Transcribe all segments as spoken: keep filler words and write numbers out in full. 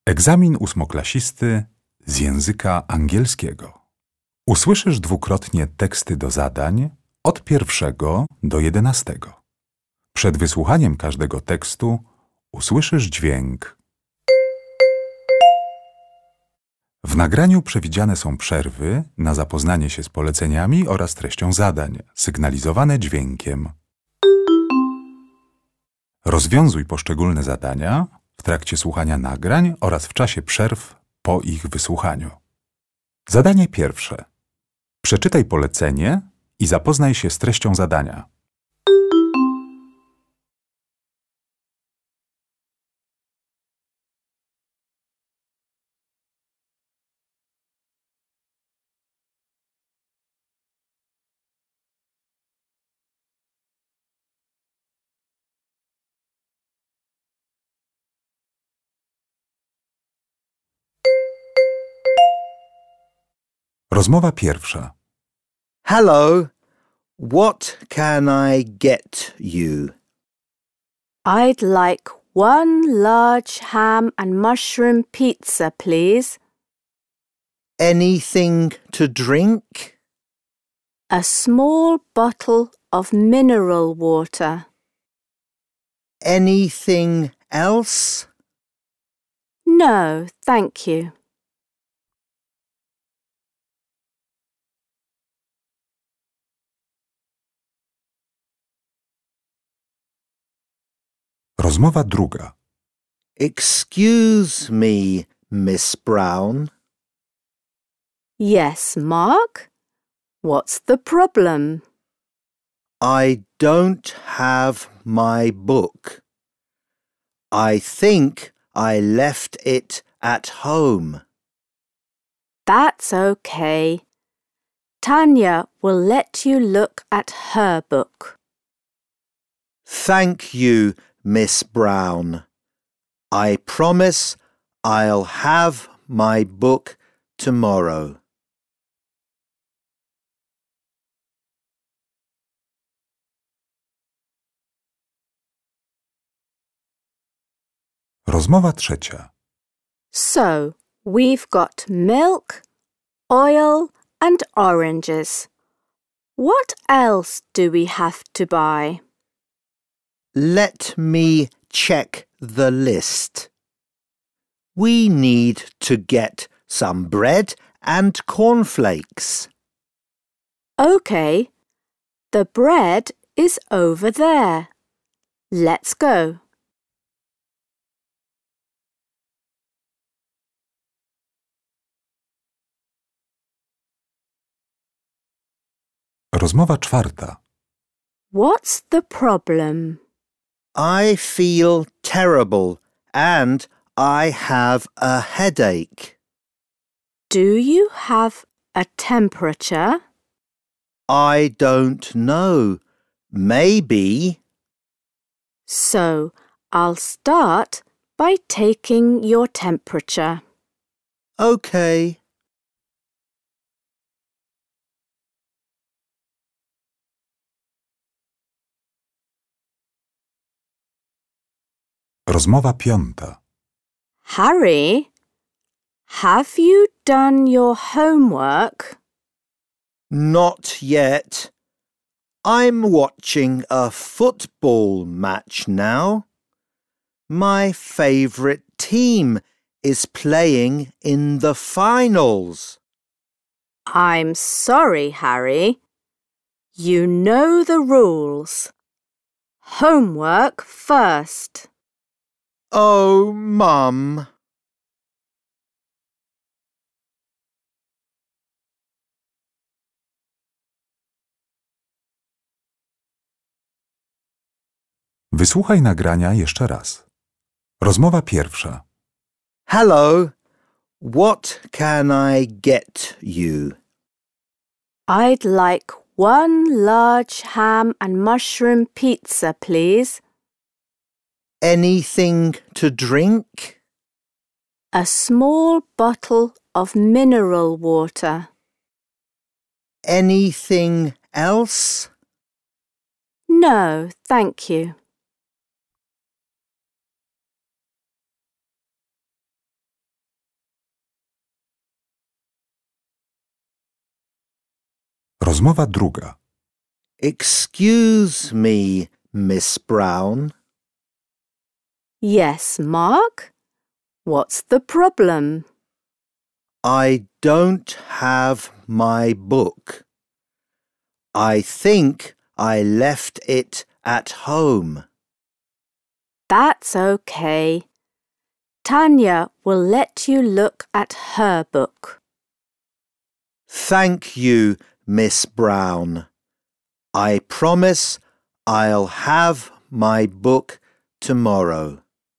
Egzamin ósmoklasisty z języka angielskiego. Usłyszysz dwukrotnie teksty do zadań od pierwszego do jedenastego. Przed wysłuchaniem każdego tekstu usłyszysz dźwięk. W nagraniu przewidziane są przerwy na zapoznanie się z poleceniami oraz treścią zadań, sygnalizowane dźwiękiem. Rozwiązuj poszczególne zadania w trakcie słuchania nagrań oraz w czasie przerw po ich wysłuchaniu. Zadanie pierwsze. Przeczytaj polecenie i zapoznaj się z treścią zadania. Rozmowa pierwsza. Hello, what can I get you? I'd like one large ham and mushroom pizza, please. Anything to drink? A small bottle of mineral water. Anything else? No, thank you. Rozmowa druga. Excuse me, Miss Brown. Yes, Mark? What's the problem? I don't have my book. I think I left it at home. That's okay. Tanya will let you look at her book. Thank you, Miss Brown. I promise I'll have my book tomorrow. Rozmowa trzecia. So, we've got milk, oil and oranges. What else do we have to buy? Let me check the list. We need to get some bread and cornflakes. Okay, the bread is over there. Let's go. Rozmowa czwarta. What's the problem? I feel terrible and I have a headache. Do you have a temperature? I don't know. Maybe. So, I'll start by taking your temperature. Okay. Rozmowa piąta. Harry, have you done your homework? Not yet. I'm watching a football match now. My favourite team is playing in the finals. I'm sorry, Harry. You know the rules. Homework first. Oh, Mum. Wysłuchaj nagrania jeszcze raz. Rozmowa pierwsza. Hello, what can I get you? I'd like one large ham and mushroom pizza, please. Anything to drink? A small bottle of mineral water. Anything else? No, thank you. Rozmowa druga. Excuse me, Miss Brown. Yes, Mark? What's the problem? I don't have my book. I think I left it at home. That's okay. Tanya will let you look at her book. Thank you, Miss Brown. I promise I'll have my book tomorrow.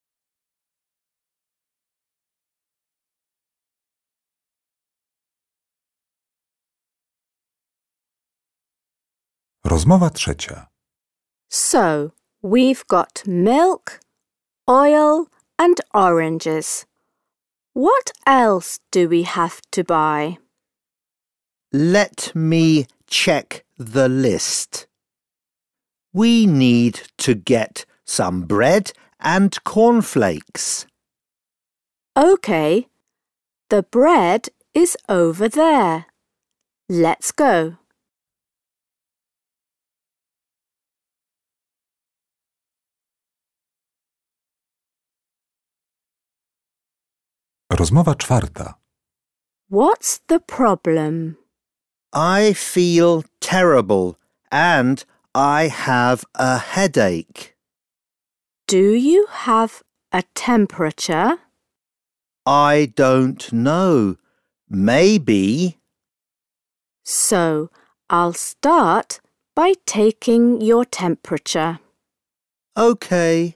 Rozmowa trzecia. So, we've got milk, oil and oranges. What else do we have to buy? Let me check the list. We need to get some bread and cornflakes. Okay, the bread is over there. Let's go. Rozmowa czwarta. What's the problem? I feel terrible and I have a headache. Do you have a temperature? I don't know. Maybe. So, I'll start by taking your temperature. Okay.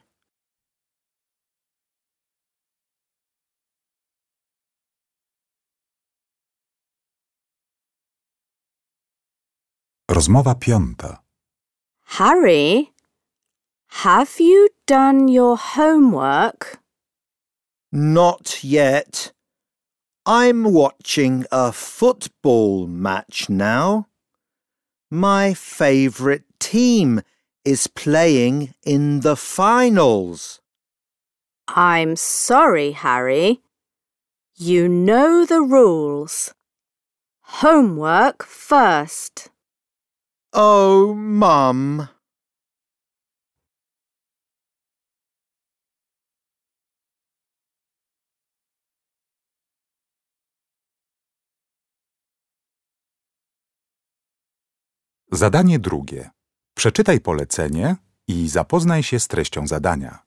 Rozmowa piąta. Harry, have you done your homework? Not yet. I'm watching a football match now. My favourite team is playing in the finals. I'm sorry, Harry. You know the rules. Homework first. Oh, Mum. Zadanie drugie. Przeczytaj polecenie i zapoznaj się z treścią zadania.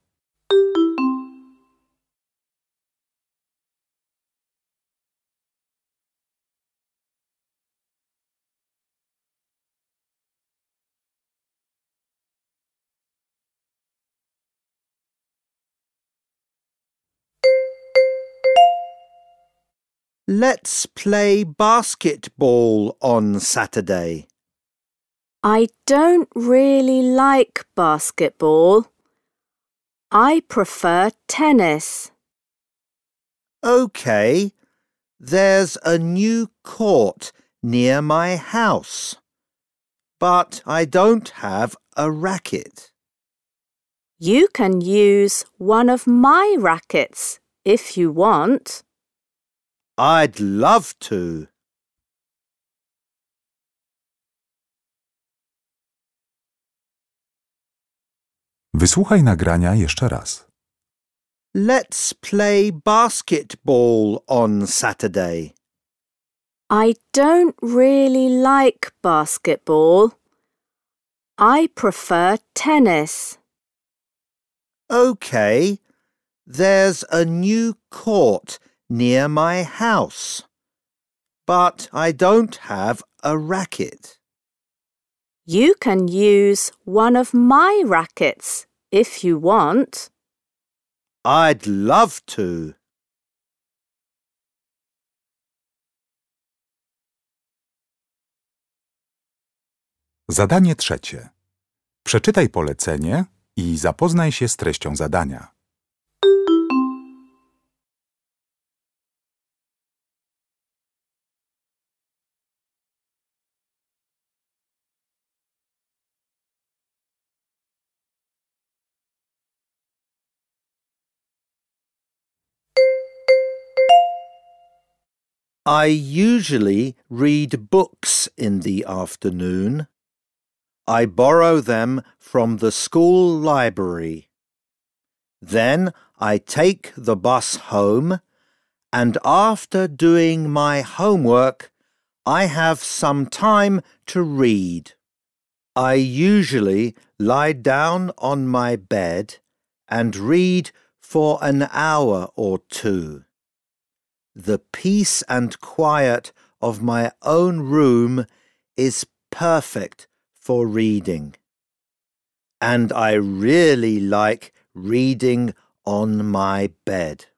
Let's play basketball on Saturday. I don't really like basketball. I prefer tennis. OK. There's a new court near my house. But I don't have a racket. You can use one of my rackets if you want. I'd love to. Wysłuchaj nagrania jeszcze raz. Let's play basketball on Saturday. I don't really like basketball. I prefer tennis. OK. There's a new court near my house. But I don't have a racket. You can use one of my rackets if you want. I'd love to. Zadanie trzecie. Przeczytaj polecenie i zapoznaj się z treścią zadania. I usually read books in the afternoon. I borrow them from the school library. Then I take the bus home, and after doing my homework, I have some time to read. I usually lie down on my bed and read for an hour or two. The peace and quiet of my own room is perfect for reading. And I really like reading on my bed.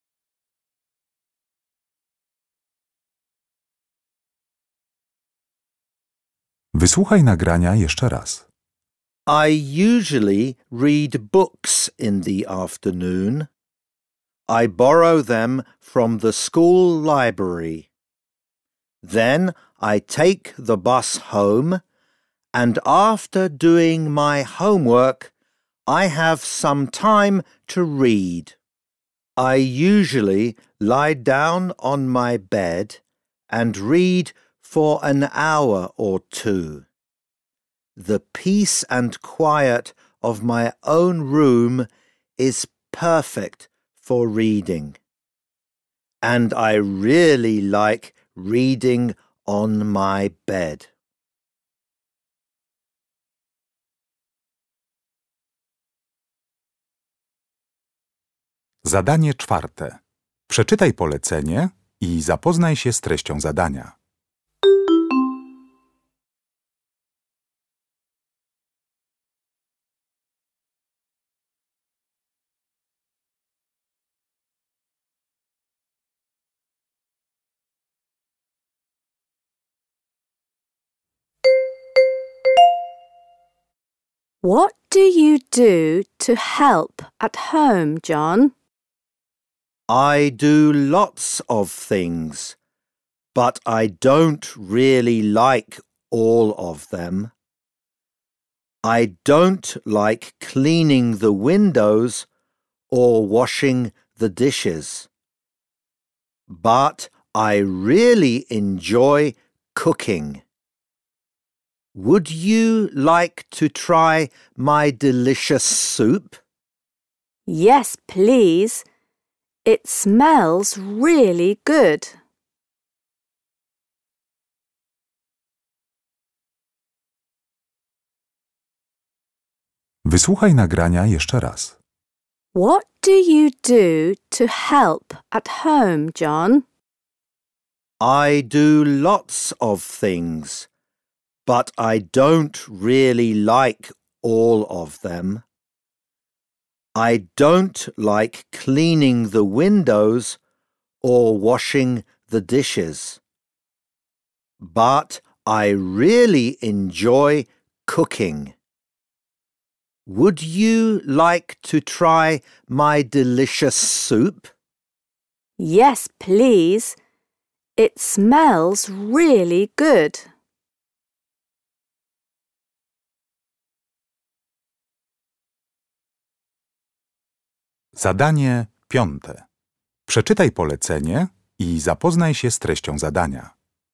Wysłuchaj nagrania jeszcze raz. I usually read books in the afternoon. I borrow them from the school library. Then I take the bus home, and after doing my homework, I have some time to read. I usually lie down on my bed and read for an hour or two. The peace and quiet of my own room is perfect for reading. And I really like reading on my bed. Zadanie czwarte. Przeczytaj polecenie i zapoznaj się z treścią zadania. What do you do to help at home, John? I do lots of things, but I don't really like all of them. I don't like cleaning the windows or washing the dishes. But I really enjoy cooking. Would you like to try my delicious soup? Yes, please. It smells really good. Wysłuchaj nagrania jeszcze raz. What do you do to help at home, John? I do lots of things, but I don't really like all of them. I don't like cleaning the windows or washing the dishes. But I really enjoy cooking. Would you like to try my delicious soup? Yes, please. It smells really good. Zadanie piąte. Przeczytaj polecenie i zapoznaj się z treścią zadania.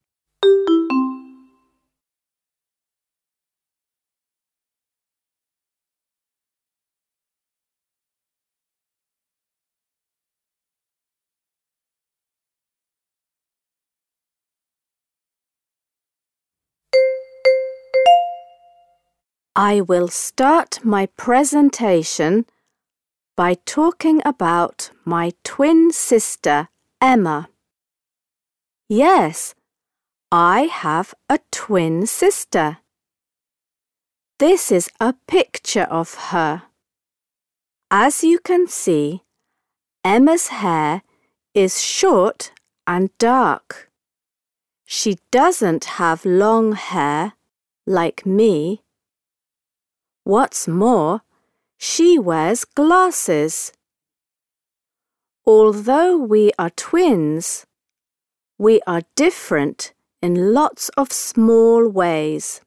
I will start my presentation by talking about my twin sister, Emma. Yes, I have a twin sister. This is a picture of her. As you can see, Emma's hair is short and dark. She doesn't have long hair like me. What's more, she wears glasses. Although we are twins, we are different in lots of small ways.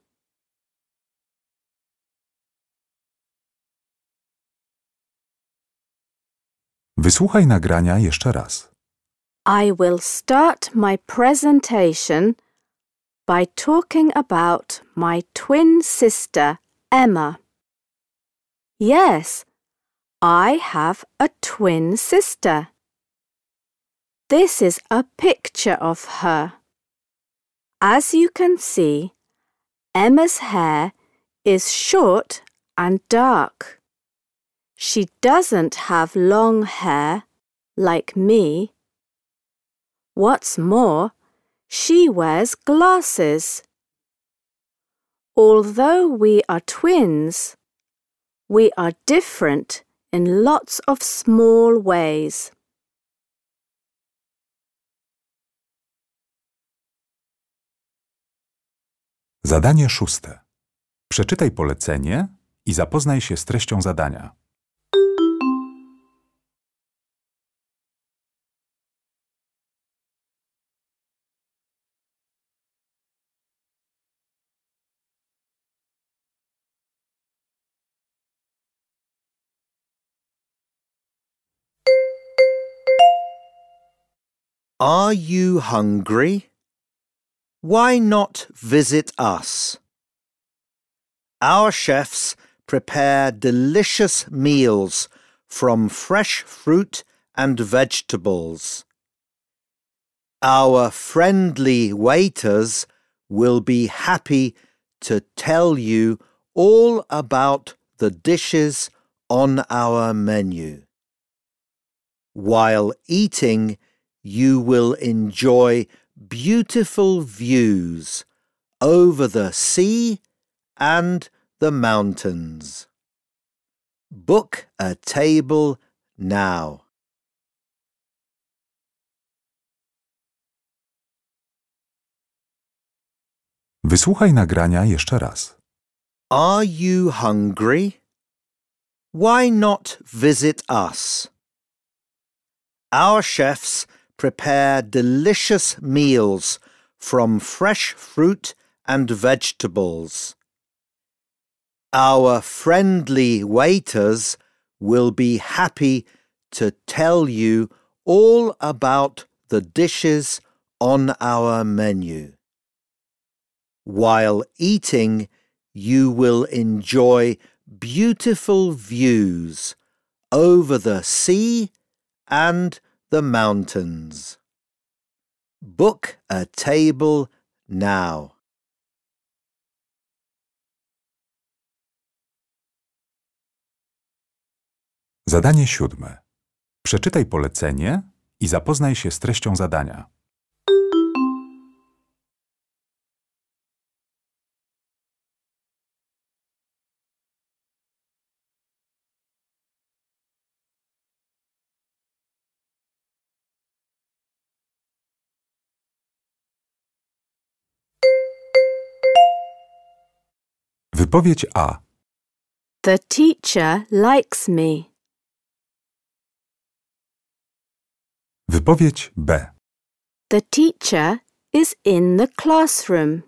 Wysłuchaj nagrania jeszcze raz. I will start my presentation by talking about my twin sister, Emma. Yes, I have a twin sister. This is a picture of her. As you can see, Emma's hair is short and dark. She doesn't have long hair like me. What's more, she wears glasses. Although we are twins, we are different in lots of small ways. Zadanie szóste. Przeczytaj polecenie i zapoznaj się z treścią zadania. Are you hungry? Why not visit us? Our chefs prepare delicious meals from fresh fruit and vegetables. Our friendly waiters will be happy to tell you all about the dishes on our menu. While eating, you will enjoy beautiful views over the sea and the mountains. Book a table now. Wysłuchaj nagrania jeszcze raz. Are you hungry? Why not visit us? Our chefs prepare delicious meals from fresh fruit and vegetables. Our friendly waiters will be happy to tell you all about the dishes on our menu. While eating, you will enjoy beautiful views over the sea and the mountains. Book a table now. Zadanie siódme. Przeczytaj polecenie i zapoznaj się z treścią zadania. Wypowiedź A. The teacher likes me. Wypowiedź B. The teacher is in the classroom.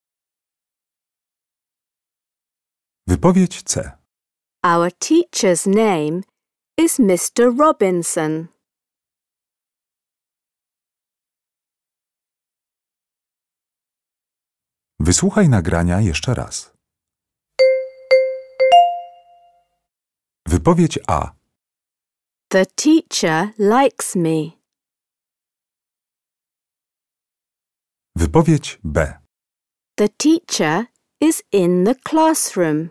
Wypowiedź C. Our teacher's name is Mister Robinson. Wysłuchaj nagrania jeszcze raz. Wypowiedź A. The teacher likes me. Wypowiedź B. The teacher is in the classroom.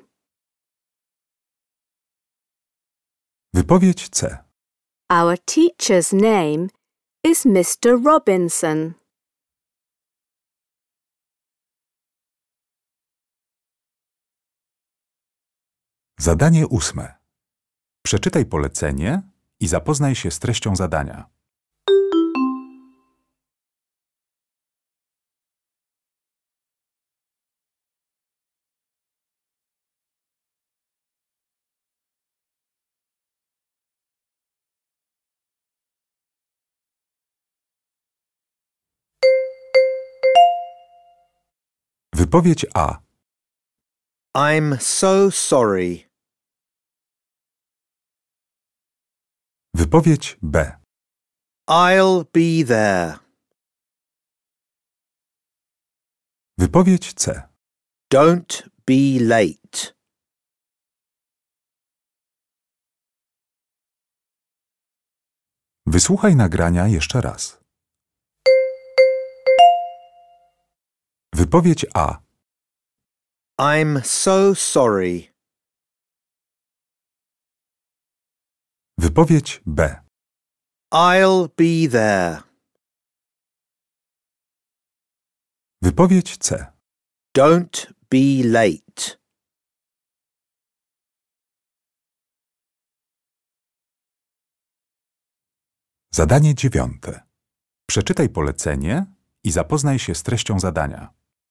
Wypowiedź C. Our teacher's name is Mister Robinson. Zadanie ósme. Przeczytaj polecenie i zapoznaj się z treścią zadania. Wypowiedź A. I'm so sorry. Wypowiedź B. I'll be there. Wypowiedź C. Don't be late. Wysłuchaj nagrania jeszcze raz. Wypowiedź A. I'm so sorry. Wypowiedź B. I'll be there. Wypowiedź C. Don't be late. Zadanie dziewiąte. Przeczytaj polecenie i zapoznaj się z treścią zadania.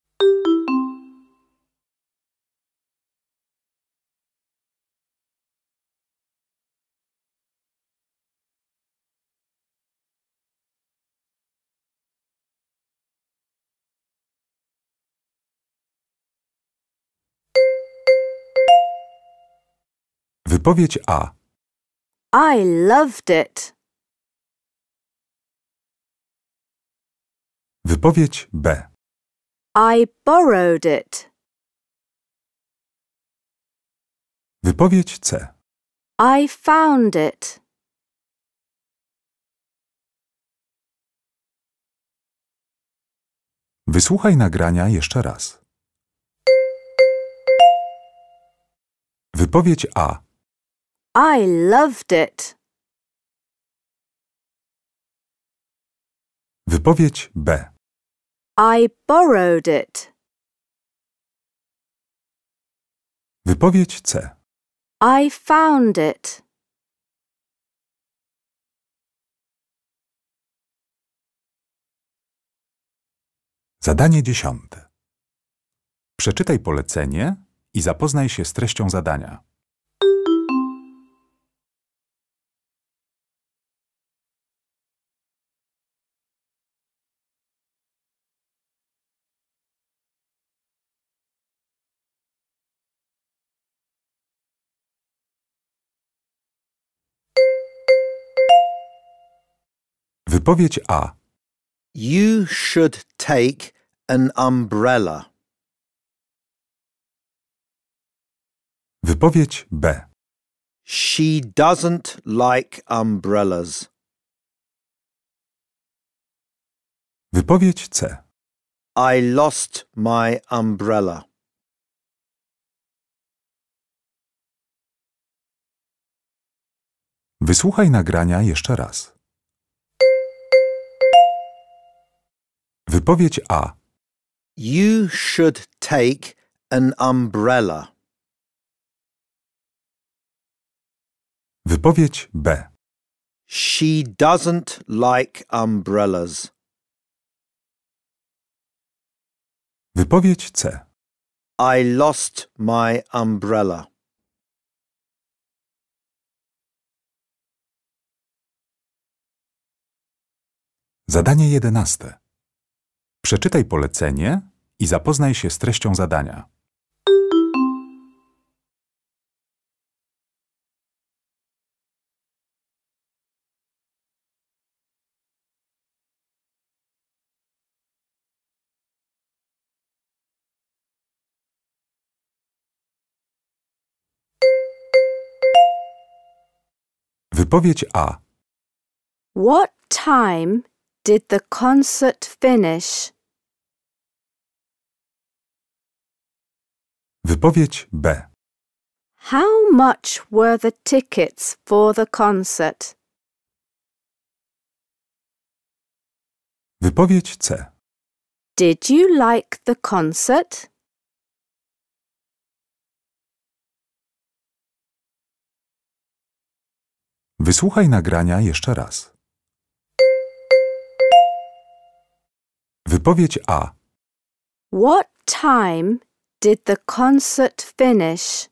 Wypowiedź A. I loved it. Wypowiedź B. I borrowed it. Wypowiedź C. I found it. Wysłuchaj nagrania jeszcze raz. Wypowiedź A. I loved it. Wypowiedź B. I borrowed it. Wypowiedź C. I found it. Zadanie dziesiąte. Przeczytaj polecenie i zapoznaj się z treścią zadania. Wypowiedź A. You should take an umbrella. Wypowiedź B. She doesn't like umbrellas. Wypowiedź C. I lost my umbrella. Wysłuchaj nagrania jeszcze raz. Wypowiedź A. You should take an umbrella. Wypowiedź B. She doesn't like umbrellas. Wypowiedź C. I lost my umbrella. Zadanie jedenaste. Przeczytaj polecenie i zapoznaj się z treścią zadania. Wypowiedź A. What time did the concert finish? Wypowiedź B. How much were the tickets for the concert? Wypowiedź C. Did you like the concert? Wysłuchaj nagrania jeszcze raz. Wypowiedź A. What time did the concert finish?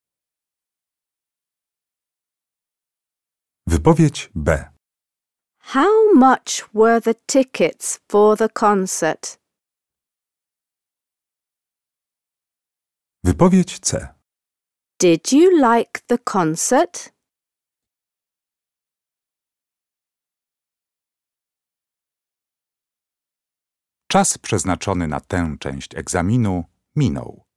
Wypowiedź B. How much were the tickets for the concert? Wypowiedź C. Did you like the concert? Czas przeznaczony na tę część egzaminu minął.